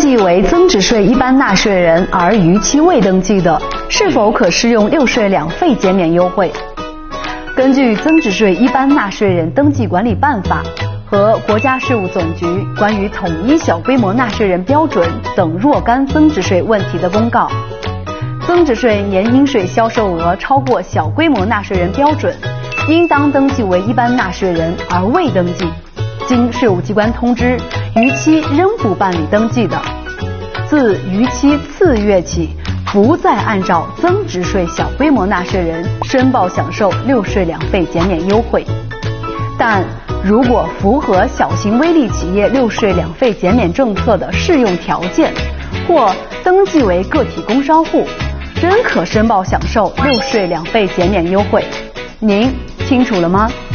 记为增值税一般纳税人而逾期未登记的，是否可适用6税2费减免优惠？根据《增值税一般纳税人登记管理办法》和国家事务总局关于统一小规模纳税人标准等若干增值税问题的公告，增值税年应税销售额超过小规模纳税人标准，应当登记为一般纳税人而未登记，经税务机关通知逾期仍不办理登记的，自逾期次月起，不再按照增值税小规模纳税人申报享受6税2费减免优惠。但如果符合小型微利企业6税2费减免政策的适用条件，或登记为个体工商户，仍可申报享受6税2费减免优惠。您清楚了吗？